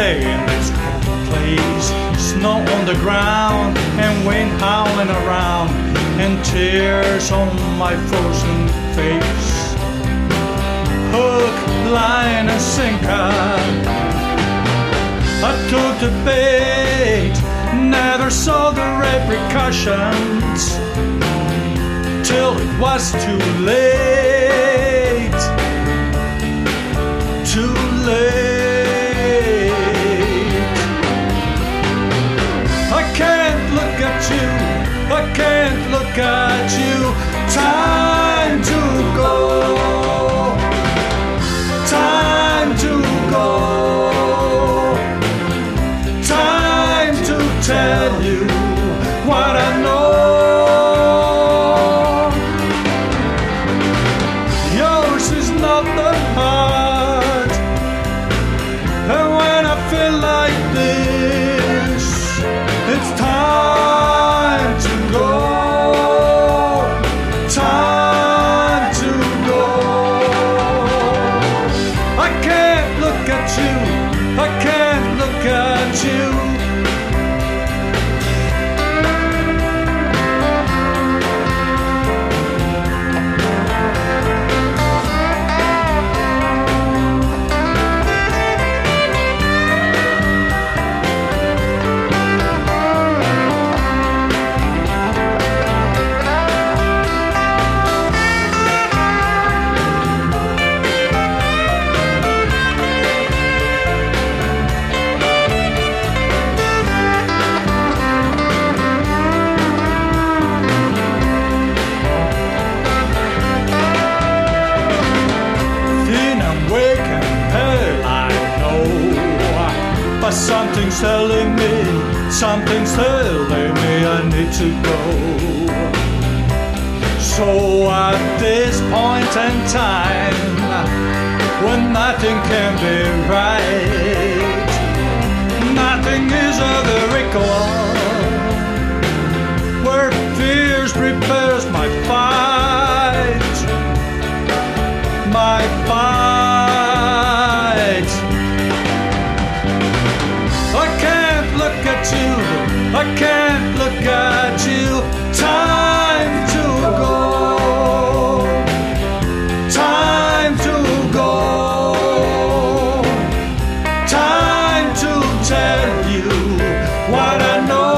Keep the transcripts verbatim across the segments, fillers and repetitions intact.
stay in this cold place. Snow on the ground and wind howling around, and tears on my frozen face. Hook, line, and sinker, I took the bait, never saw the repercussions till it was too late. Too late. I can't look at you, I can't look at you. Time to go, time to go, time to tell you what I know. Yours is not the heart, and when I feel like this, it's time to go, time to go. I can't look at you, I can't look at you. But something's telling me, something's telling me I need to go. So at this point in time, when nothing can be right, nothing is ever equal, where fears prepares my fight, my fight. I can't look at you. Time to go, time to go, time to tell you what I know.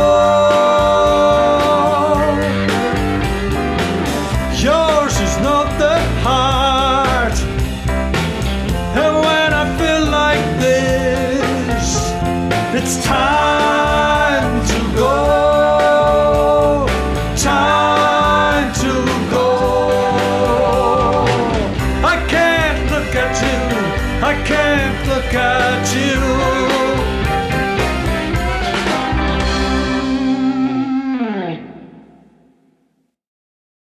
Yours is not the heart, and when I feel like this, it's time to go, time to go. I can't look at you, I can't look at you.